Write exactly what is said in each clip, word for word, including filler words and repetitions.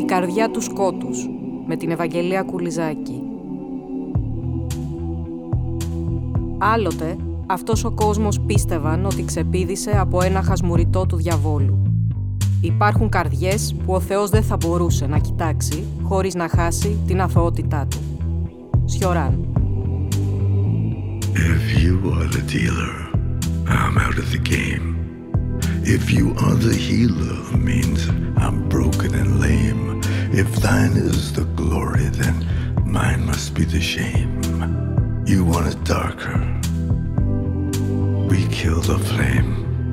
καρδιά του σκότους, με την Ευαγγελία Κουλιζάκη. Άλλοτε, αυτός ο κόσμος πίστευαν ότι ξεπήδησε από ένα χασμουριτό του διαβόλου. Υπάρχουν καρδιές που ο Θεός δεν θα μπορούσε να κοιτάξει χωρίς να χάσει την αθωότητά του. Σιωράν. If you are the dealer, I'm out of the game. If you are the healer, means I'm broken and lame. If thine is the glory, then mine must be the shame. You want it darker, we kill the flame.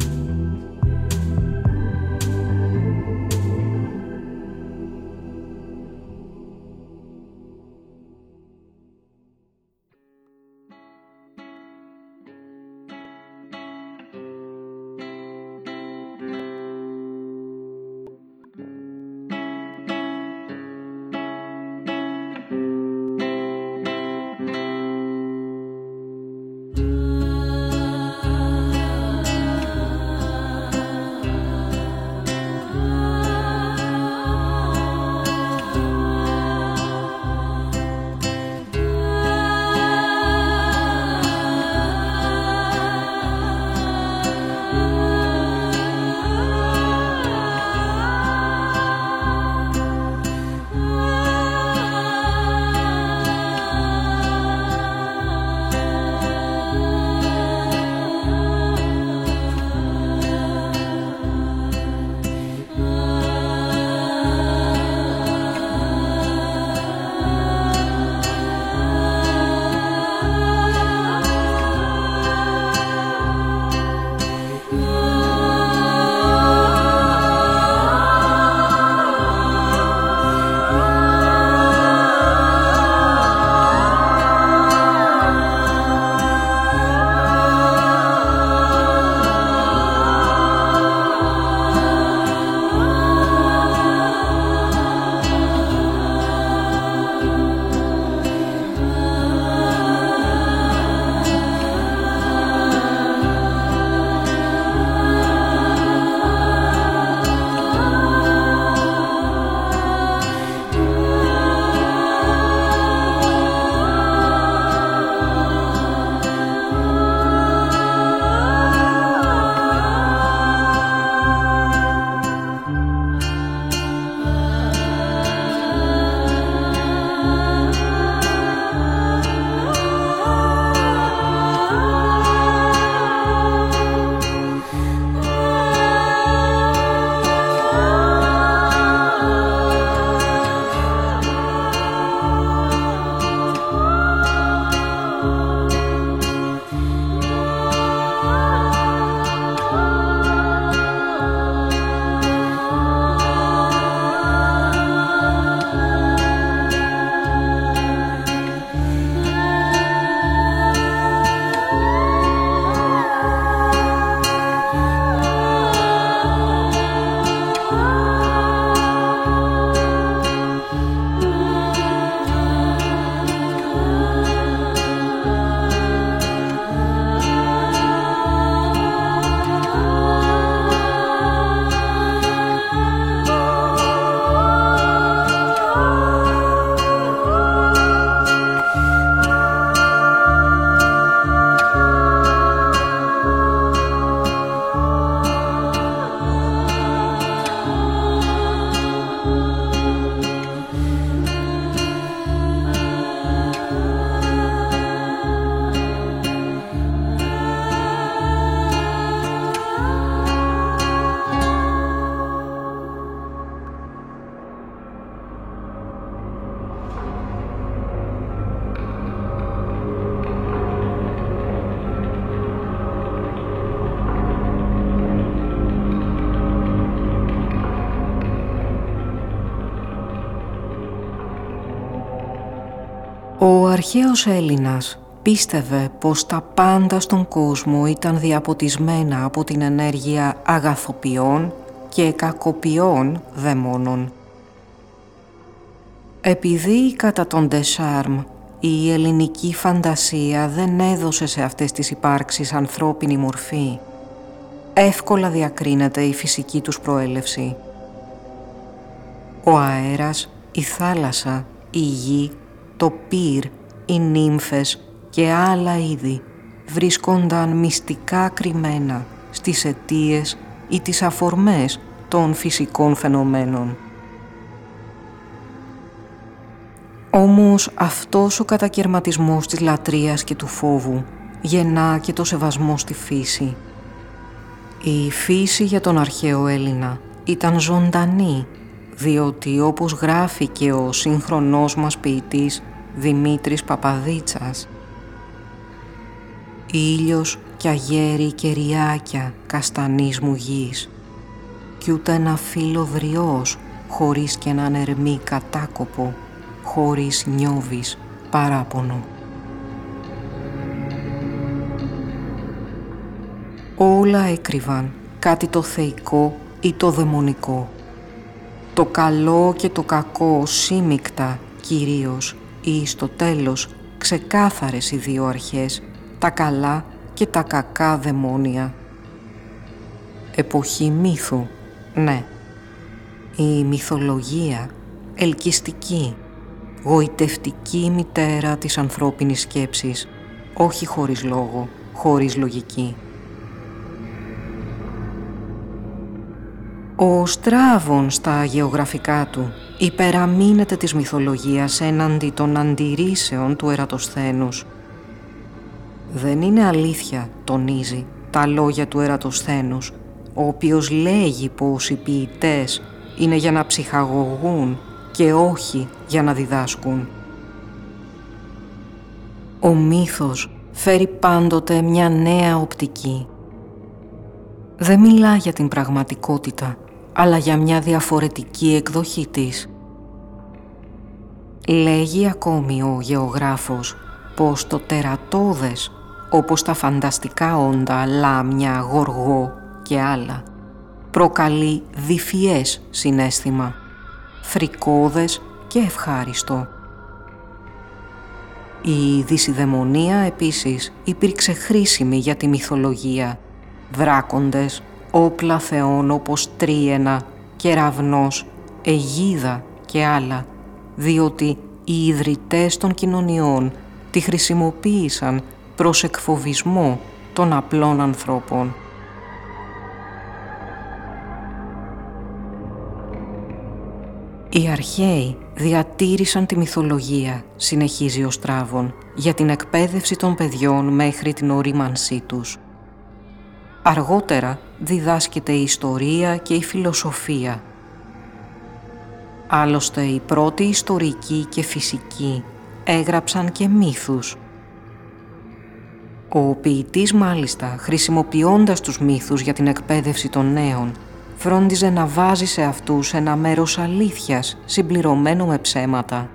Ο αρχαίος Έλληνας πίστευε πως τα πάντα στον κόσμο ήταν διαποτισμένα από την ενέργεια αγαθοποιών και κακοποιών δαιμόνων. Επειδή κατά τον Ντεσάρμ η ελληνική φαντασία δεν έδωσε σε αυτές τις υπάρξεις ανθρώπινη μορφή, εύκολα διακρίνεται η φυσική τους προέλευση. ο αέρας, η θάλασσα, η γη, το πύρ, οι νύμφες και άλλα είδη βρίσκονταν μυστικά κρυμμένα στις αιτίες ή τις αφορμές των φυσικών φαινομένων. Όμως αυτός ο κατακαιρματισμός της λατρείας και του φόβου γεννά και το σεβασμό στη φύση. Η φύση για τον αρχαίο Έλληνα ήταν ζωντανή, διότι όπως γράφει και ο σύγχρονός μας ποιητής Δημήτρης Παπαδίτσας, «Ήλιος κι αγέρι και ριάκια καστανής μου γης, κι ούτε ένα φύλλο δριός χωρίς κι έναν ερμή κατάκοπο, χωρίς νιώβεις παράπονο». Όλα έκρυβαν κάτι το θεϊκό ή το δαιμονικό. Το καλό και το κακό σύμμικτα κυρίως ή στο τέλος ξεκάθαρες οι δύο αρχές, τα καλά και τα κακά δαιμόνια. Εποχή μύθου, ναι. Η μυθολογία, ελκυστική, γοητευτική μητέρα της ανθρώπινης σκέψης, όχι χωρίς λόγο, χωρίς λογική. Ο Στράβων στα γεωγραφικά του υπεραμείνεται της μυθολογίας έναντι των αντιρρήσεων του Ερατοσθένους. Δεν είναι αλήθεια, τονίζει, τα λόγια του Ερατοσθένους, ο οποίος λέγει πως οι ποιητές είναι για να ψυχαγωγούν και όχι για να διδάσκουν. Ο μύθος φέρει πάντοτε μια νέα οπτική. Δεν μιλά για την πραγματικότητα, αλλά για μια διαφορετική εκδοχή της. Λέγει ακόμη ο γεωγράφος πως το τερατώδες, όπως τα φανταστικά όντα, λάμια, γοργό και άλλα, προκαλεί διφιές συναίσθημα, φρικώδες και ευχάριστο. Η δυσιδαιμονία επίσης υπήρξε χρήσιμη για τη μυθολογία, δράκοντες, όπλα θεών όπως τρίαινα, κεραυνός, αιγίδα και άλλα, διότι οι ιδρυτές των κοινωνιών τη χρησιμοποίησαν προς εκφοβισμό των απλών ανθρώπων. Οι αρχαίοι διατήρησαν τη μυθολογία, συνεχίζει ο Στράβων, για την εκπαίδευση των παιδιών μέχρι την ορίμανσή τους. Αργότερα διδάσκεται η ιστορία και η φιλοσοφία. Άλλωστε οι πρώτοι ιστορικοί και φυσικοί έγραψαν και μύθους. Ο ποιητής μάλιστα, χρησιμοποιώντας τους μύθους για την εκπαίδευση των νέων, φρόντιζε να βάζει σε αυτούς ένα μέρος αλήθειας συμπληρωμένο με ψέματα.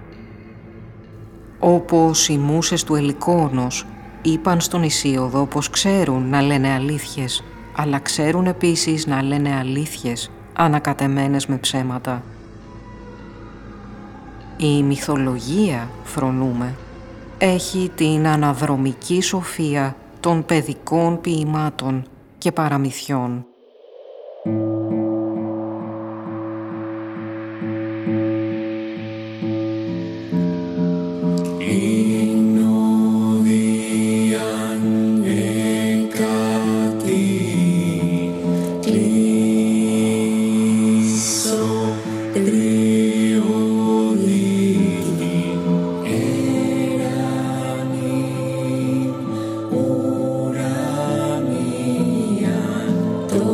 Όπως οι μούσες του Ελικόνος είπαν στον Ησίοδο πως ξέρουν να λένε αλήθειες, αλλά ξέρουν επίσης να λένε αλήθειες ανακατεμένες με ψέματα. Η μυθολογία, φρονούμε, έχει την αναδρομική σοφία των παιδικών ποιημάτων και παραμυθιών. Το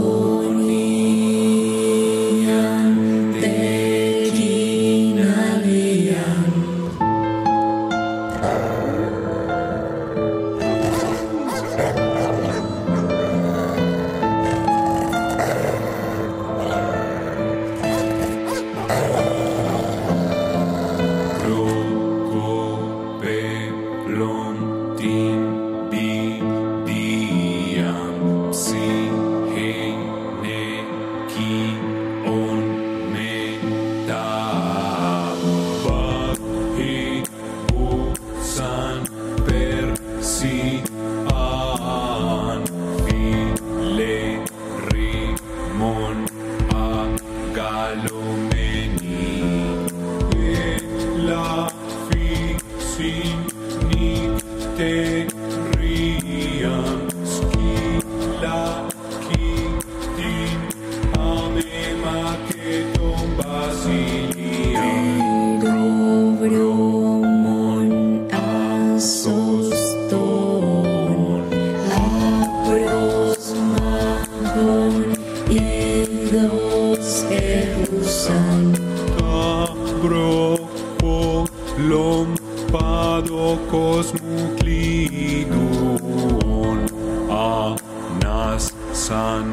σαν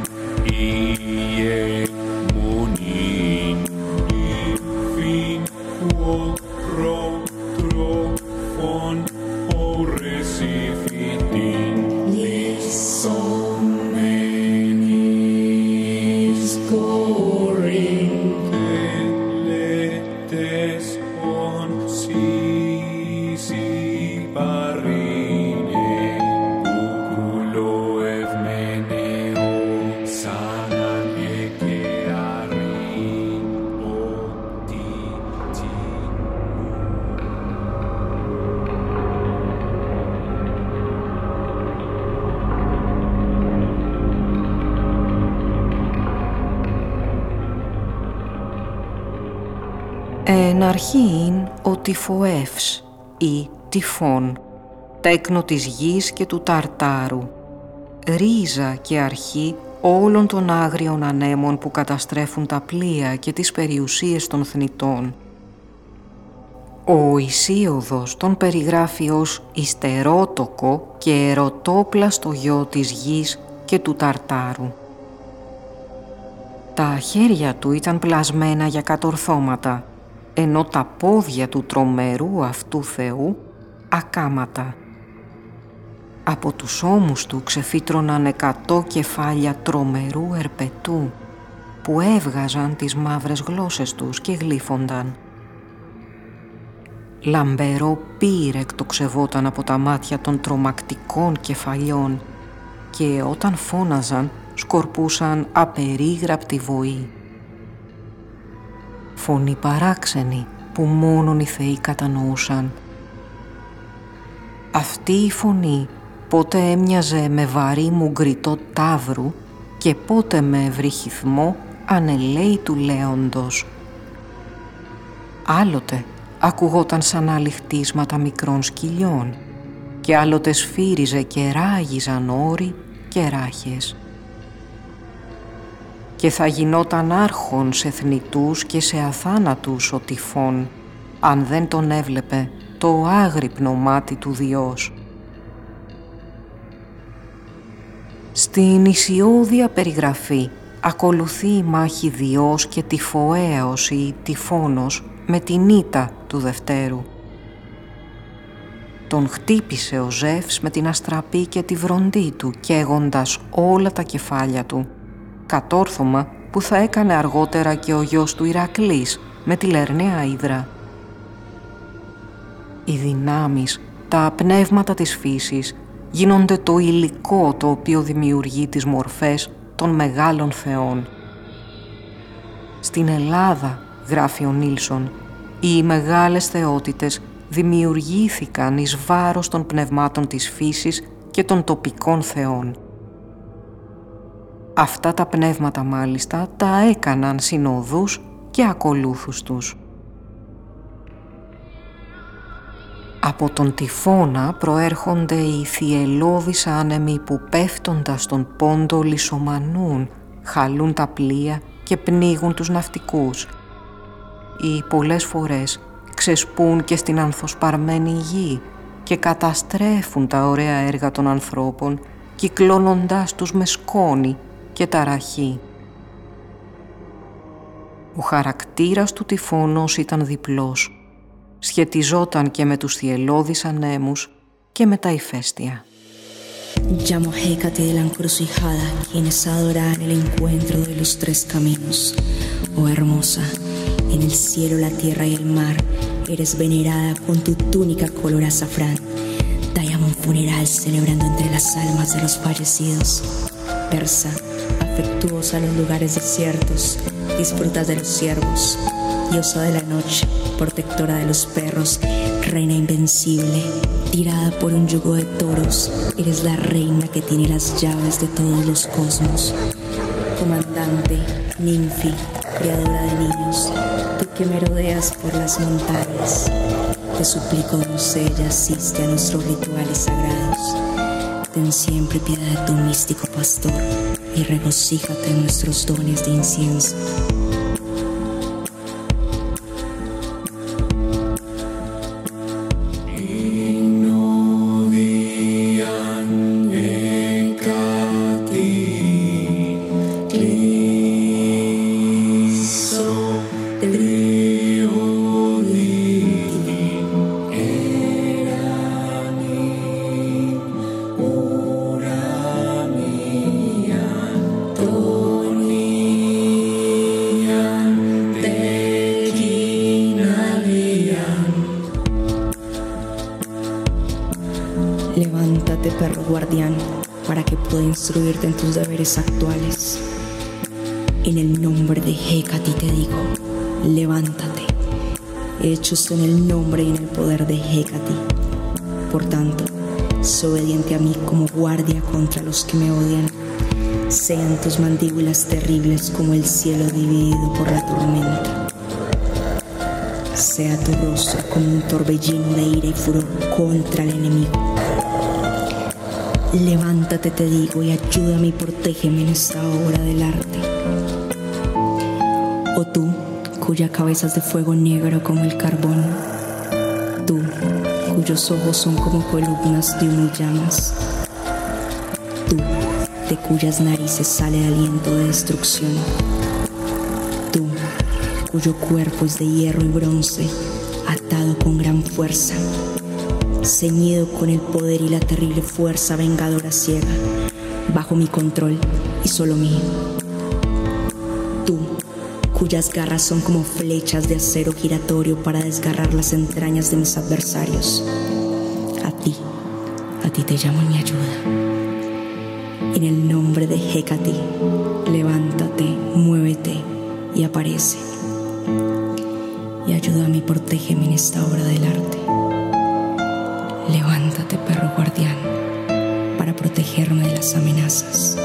ηγεμονήν υφήν ουοκροτρόφων ώρες υφητήν λυσσομένης κόρην τελέτες ον σύσι παρήνε κουκουλοευμένεο σαν ανιέ και αρήν ότι Εν αρχήν ο τυφοεύς ή τυφών, τέκνο της γης και του Ταρτάρου, ρίζα και αρχή όλων των άγριων ανέμων που καταστρέφουν τα πλοία και τις περιουσίες των θνητών. Ο Ησίωδος τον περιγράφει ως ιστερότοκο και ερωτόπλαστο γιο της γης και του Ταρτάρου. Τα χέρια του ήταν πλασμένα για κατορθώματα, ενώ τα πόδια του τρομερού αυτού θεού ακάματα. Από τους ώμους του ξεφύτρωναν εκατό κεφάλια τρομερού ερπετού, που έβγαζαν τις μαύρες γλώσσες τους και γλύφονταν. Λαμπερό πύρ εκτοξευόταν από τα μάτια των τρομακτικών κεφαλιών και όταν φώναζαν σκορπούσαν απερίγραπτη βοή. Φωνή παράξενη που μόνον οι θεοί κατανοούσαν. Αυτή η φωνή πότε έμοιαζε με βαρύ μουγκριτό ταύρου και πότε με ευρυχηθμό ανελαίητου λέοντος. Άλλοτε ακουγόταν σαν αληχτίσματα μικρών σκυλιών και άλλοτε σφύριζε και ράγιζαν όροι και ράχες. Και θα γινόταν άρχον σε θνητούς και σε αθάνατους ο τυφών, αν δεν τον έβλεπε το άγρυπνο μάτι του Διός. Στην ισιώδια περιγραφή ακολουθεί η μάχη Διός και Τυφοέως ή Τυφώνος με την ήττα του Δευτέρου. Τον χτύπησε ο Ζεύς με την αστραπή και τη βροντή του, καίγοντας όλα τα κεφάλια του, κατόρθωμα που θα έκανε αργότερα και ο γιος του Ηρακλής με τη λερναία ύδρα. Οι δυνάμεις, τα πνεύματα της φύσης, γίνονται το υλικό το οποίο δημιουργεί τις μορφές των μεγάλων θεών. Στην Ελλάδα, γράφει ο Νίλσον, οι μεγάλες θεότητες δημιουργήθηκαν εις βάρος των πνευμάτων της φύσης και των τοπικών θεών. Αυτά τα πνεύματα μάλιστα τα έκαναν συνοδούς και ακολούθους τους. Από τον τυφώνα προέρχονται οι θυελώδεις άνεμοι που πέφτοντας στον πόντο λισομανούν, χαλούν τα πλοία και πνίγουν τους ναυτικούς. Ή πολλές φορές ξεσπούν και στην ανθοσπαρμένη γη και καταστρέφουν τα ωραία έργα των ανθρώπων, κυκλώνοντάς τους με σκόνη και ταραχή. Ο χαρακτήρας του τυφώνος ήταν διπλός. Σχετιζόταν και με τους θυελώδεις ανέμους και με τα ηφαίστεια. Llamo a Hécate de la encrucijada, quienes adoran el encuentro de los tres caminos. Oh hermosa, en el cielo, la tierra y el mar, eres venerada con tu túnica color azafrán. Dayamos un funeral celebrando entre las almas de los fallecidos. Persa, afectuosa a los lugares desiertos, disfrutas de los ciervos. Diosa de la noche, protectora de los perros, reina invencible, tirada por un yugo de toros, eres la reina que tiene las llaves de todos los cosmos. Comandante, ninfi, criadora de niños, tú que merodeas por las montañas, te suplico, doncella, asiste a nuestros rituales sagrados. Ten siempre piedad de tu místico pastor y regocíjate en nuestros dones de incienso. Inodian Hecate. guardián para que pueda instruirte en tus deberes actuales. En el nombre de Hécate te digo, levántate. Hechos en el nombre y en el poder de Hécate. Por tanto, sé obediente a mí como guardia contra los que me odian. Sean tus mandíbulas terribles como el cielo dividido por la tormenta. Sea tu rostro como un torbellino de ira y furor contra el enemigo. Levántate, te digo, y ayúdame y protégeme en esta obra del arte. O tú, cuya cabeza es de fuego negro como el carbón. Tú, cuyos ojos son como columnas de humo y llamas. Tú, de cuyas narices sale aliento de destrucción. Tú, cuyo cuerpo es de hierro y bronce, atado con gran fuerza, ceñido con el poder y la terrible fuerza vengadora ciega, bajo mi control y solo mío. Tú, cuyas garras son como flechas de acero giratorio para desgarrar las entrañas de mis adversarios. A ti, a ti te llamo en mi ayuda. En el nombre de Hécate, levántate, muévete y aparece. Y ayúdame y protégeme en esta obra del arte. Levántate, perro guardián, para protegerme de las amenazas.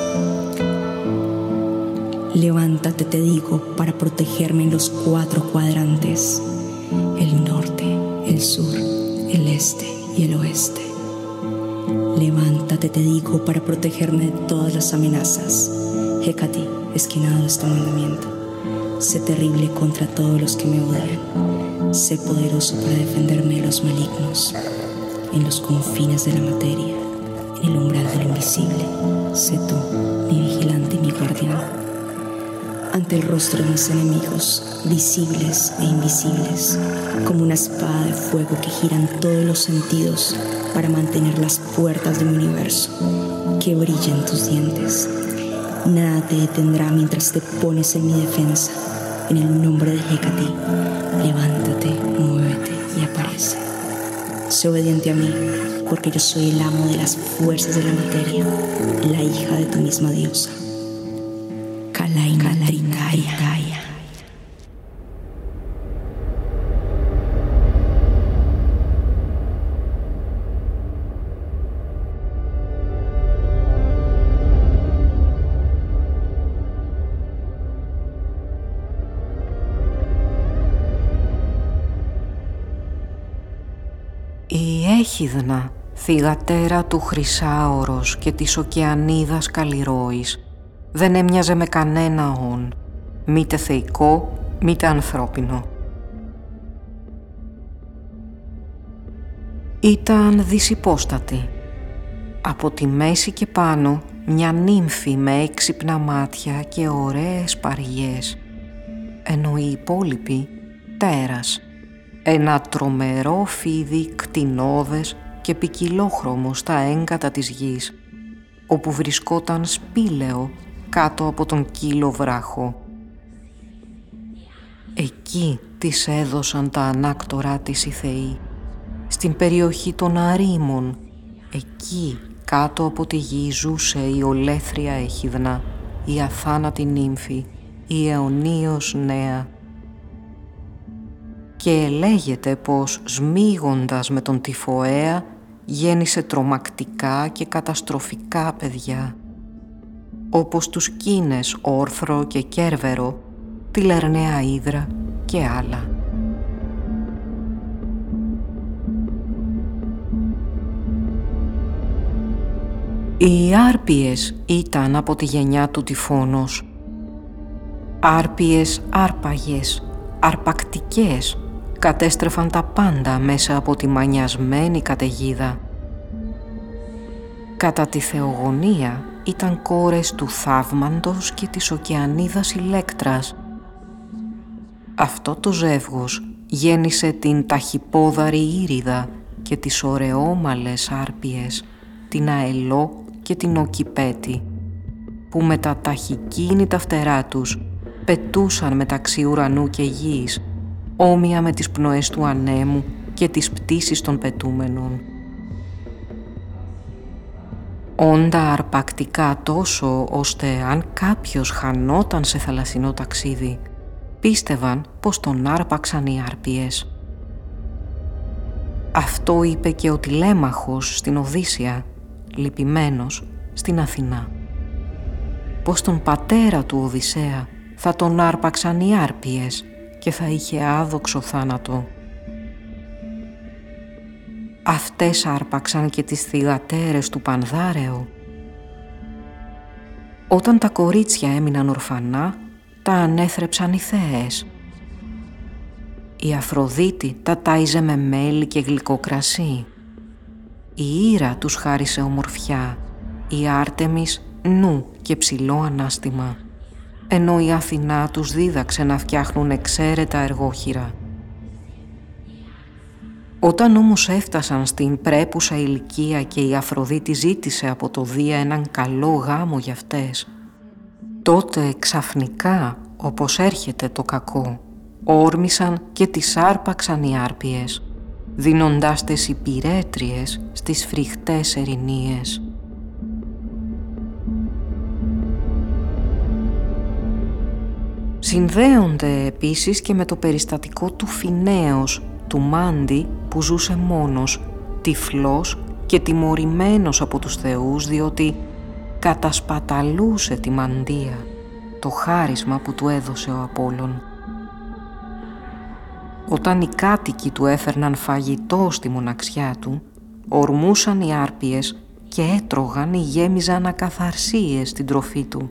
Levántate, te digo, para protegerme en los cuatro cuadrantes: el norte, el sur, el este y el oeste. Levántate, te digo, para protegerme de todas las amenazas. Hécate, esquinado este mandamiento. Sé terrible contra todos los que me odian. Sé poderoso para defenderme de los malignos. En los confines de la materia, en el umbral de lo invisible, sé tú, mi vigilante y mi guardián. Ante el rostro de mis enemigos, visibles e invisibles, como una espada de fuego que gira en todos los sentidos para mantener las puertas de mi universo, que brillen tus dientes. Nada te detendrá mientras te pones en mi defensa. En el nombre de Hécate, levántate, muévete y aparece. Sé obediente a mí, porque yo soy el amo de las fuerzas de la materia, la hija de tu misma diosa. Kalaina Trinaya. Η Έχιδνα, θυγατέρα του Χρυσάωρος και της Οκεανίδας Καλλιρόης, δεν έμοιαζε με κανένα όν, μήτε θεϊκό, μήτε ανθρώπινο. Ήταν δυσυπόστατη. Από τη μέση και πάνω μια νύμφη με έξυπνα μάτια και ωραίες παριές, ενώ οι υπόλοιποι τέρας. Ένα τρομερό φίδι κτηνώδες και ποικιλόχρωμο στα έγκατα της γης, όπου βρισκόταν σπήλαιο κάτω από τον κύλο βράχο. Εκεί της έδωσαν τα ανάκτορά της οι θεοί, στην περιοχή των αρήμων. Εκεί κάτω από τη γη ζούσε η ολέθρια Έχιδνα, η αθάνατη νύμφη, η αιωνίως νέα. Και λέγεται πως σμίγοντας με τον Τυφοαία γέννησε τρομακτικά και καταστροφικά παιδιά, όπως τους Κίνες Όρθρο και Κέρβερο, τη Λερναία Ύδρα και άλλα. Οι Άρπιες ήταν από τη γενιά του Τυφώνος. Άρπιες άρπαγες, αρπακτικές, κατέστρεφαν τα πάντα μέσα από τη μανιασμένη καταιγίδα. Κατά τη θεογονία ήταν κόρες του Θαύμαντος και της Οκεανίδας Ηλέκτρας. Αυτό το ζεύγος γέννησε την ταχυπόδαρη Ήριδα και τις ωραιόμαλες Άρπιες, την Αελό και την Οκυπέτη, που με τα ταχυκίνητα φτερά τους πετούσαν μεταξύ ουρανού και γης, όμοια με τις πνοές του ανέμου και τις πτήσεις των πετούμενων. Όντα αρπακτικά τόσο, ώστε αν κάποιος χανόταν σε θαλασσινό ταξίδι, πίστευαν πως τον άρπαξαν οι άρπιες. Αυτό είπε και ο Τηλέμαχος στην Οδύσσεια, λυπημένος στην Αθηνά. Πως τον πατέρα του Οδυσσέα θα τον άρπαξαν οι άρπιες και θα είχε άδοξο θάνατο. Αυτές άρπαξαν και τις θυγατέρες του Πανδάρεο. Όταν τα κορίτσια έμειναν ορφανά, τα ανέθρεψαν οι θέες. Η Αφροδίτη τα τάιζε με μέλι και γλυκό κρασί. Η Ήρα τους χάρισε ομορφιά, η Άρτεμις νου και ψηλό ανάστημα, ενώ η Αθηνά τους δίδαξε να φτιάχνουν εξαίρετα εργόχειρα. Όταν όμως έφτασαν στην πρέπουσα ηλικία και η Αφροδίτη ζήτησε από το Δία έναν καλό γάμο για αυτές, τότε ξαφνικά, όπως έρχεται το κακό, όρμησαν και τις άρπαξαν οι άρπιες, δίνοντάς τες υπηρέτριες στις φρικτές ερηνίες. Συνδέονται επίσης και με το περιστατικό του Φινέως, του Μάντη που ζούσε μόνος, τυφλός και τιμωρημένος από τους θεούς, διότι κατασπαταλούσε τη μαντεία, το χάρισμα που του έδωσε ο Απόλλων. Όταν οι κάτοικοι του έφερναν φαγητό στη μοναξιά του, ορμούσαν οι άρπιες και έτρωγαν ή γέμιζαν ακαθαρσίες στην τροφή του.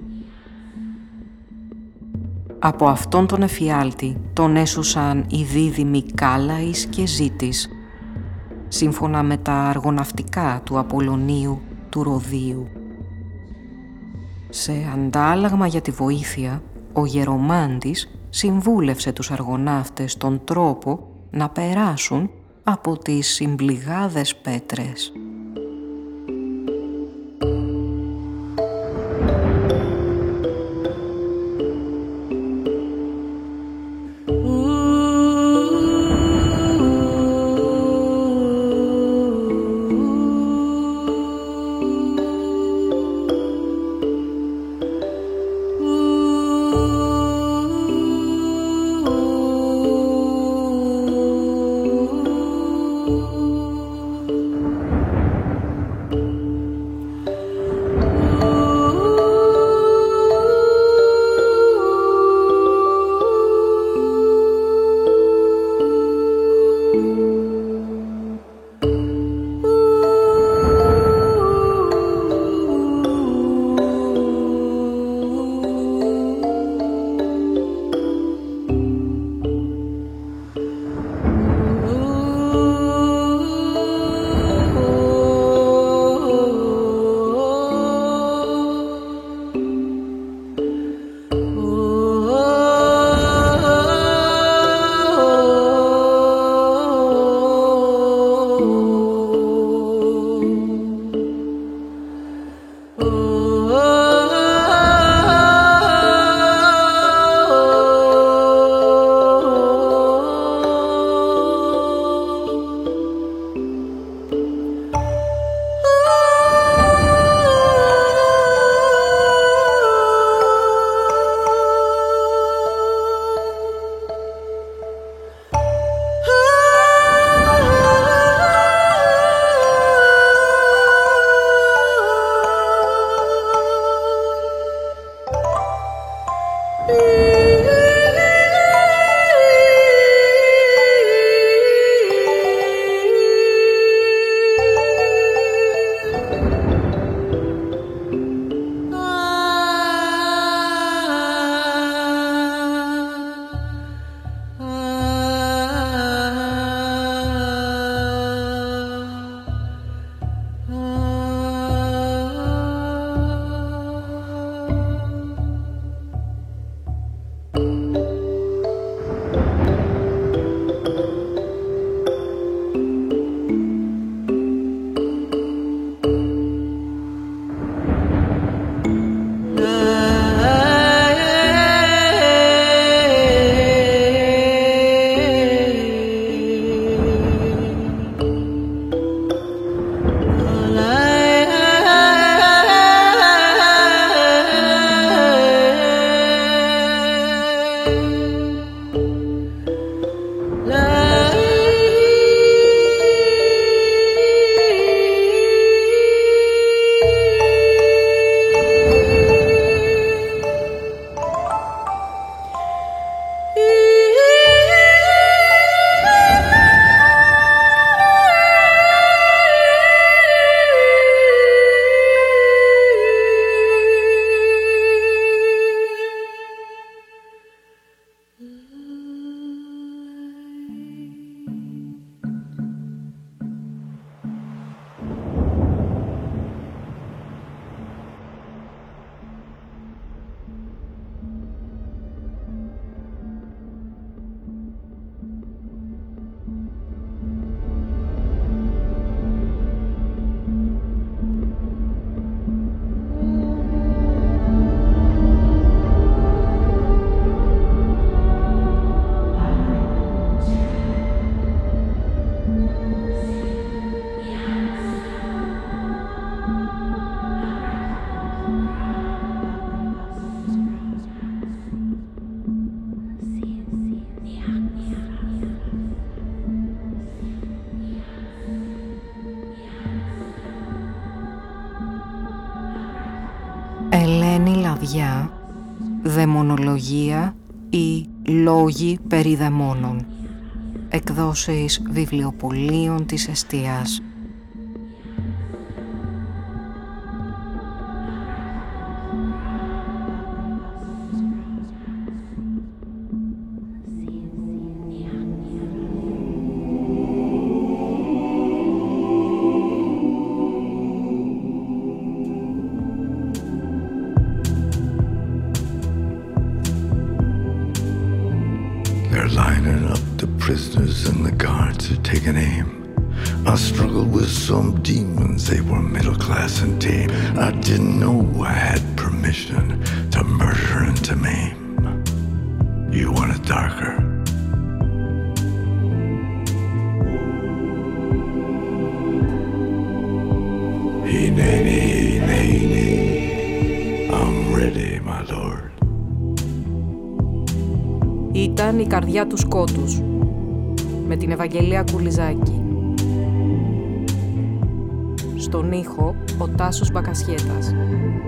Από αυτόν τον εφιάλτη τον έσωσαν οι δίδυμοι Κάλαης και Ζήτης, σύμφωνα με τα αργοναυτικά του Απολλωνίου του Ροδίου. Σε αντάλλαγμα για τη βοήθεια, ο Γερομάντης συμβούλευσε τους αργοναύτες τον τρόπο να περάσουν από τις συμπληγάδες πέτρες. Ελένη Λαδιά, Δαιμονολογία ή Λόγοι περί δαιμόνων. Εκδόσεις βιβλιοπωλείων της Εστίας. They're lining up the prisoners and the guards are taking aim. I struggled with some demons, they were middle class and tame. I didn't know I had permission to murder and to maim. You want it darker? Hineni, hineni, I'm ready, my lord. Ήταν η καρδιά του σκότους, με την Ευαγγελία Κουλιζάκη. Στον ήχο, ο Τάσος Μπακασιέτας.